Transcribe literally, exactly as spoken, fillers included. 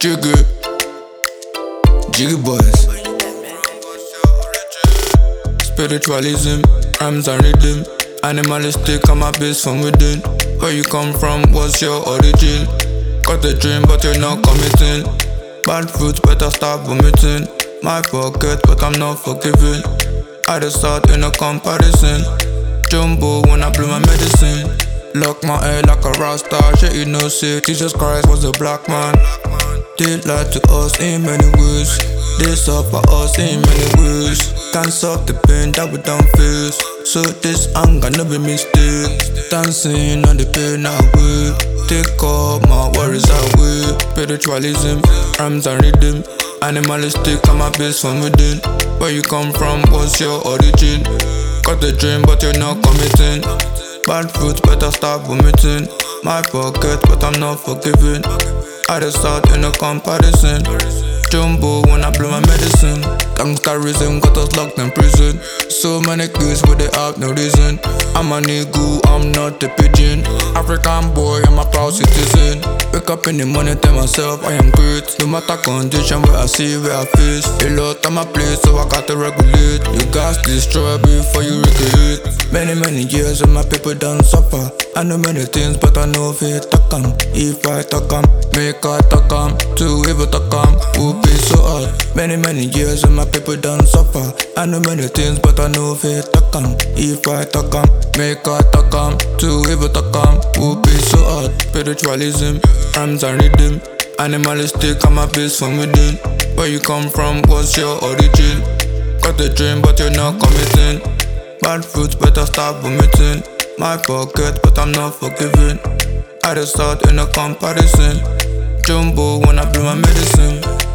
Jiggy, Jiggy boys. Spiritualism, rhymes and rhythm. Animalistic, I'm a beast from within. Where you come from, what's your origin? Got a dream, but you're not committing. Bad fruits, better start vomiting. Might forget, but I'm not forgiving. I just start in a comparison. Jumbo when I blew my medicine. Lock my head like a rasta. Shit, you know, say Jesus Christ was a black man. They lied to us in many ways. They suffer us in many ways. Can't solve the pain that we don't face. So this anger no be mistake. Dancing on the pain away. Take all my worries away. Spiritualism, rhymes and rhythm. Animalistic, I'm a beast from within. Where you come from, what's your origin? Got a dream, but you're not committing. Bad fruits, better start vomiting. Might forget, but I'm not forgiving. I just start in a comparison. Jumbo when I blow my medicine. Gangsterism got us locked in prison. So many kids but they have no reason. I'm a nigga, I'm not a pigeon. African boy, I'm a proud citizen. Wake up in the morning, tell myself I am great. No matter condition where I see, where I face. A lot on my plate, so I got to regulate. You guys destroy before you recreate. Many, many years and my people done suffer. I know many things, but I know if it talk 'em. If I talk 'em, make I talk 'em. To evil talk 'em, will be so hard. Many, many years and my people done suffer. I know many things, but I know if it talk 'em. If I talk 'em, make I talk 'em. To evil talk 'em, will be so hard. Spiritualism, rhymes and rhythm. Animalistic, I'm a beast from within. Where you come from, what's your origin? Got a dream, but you're not committing. Bad fruits, better start vomiting. Might forget, but I'm not forgiving. I just start in a comparison. Jumbo when I blew my medicine.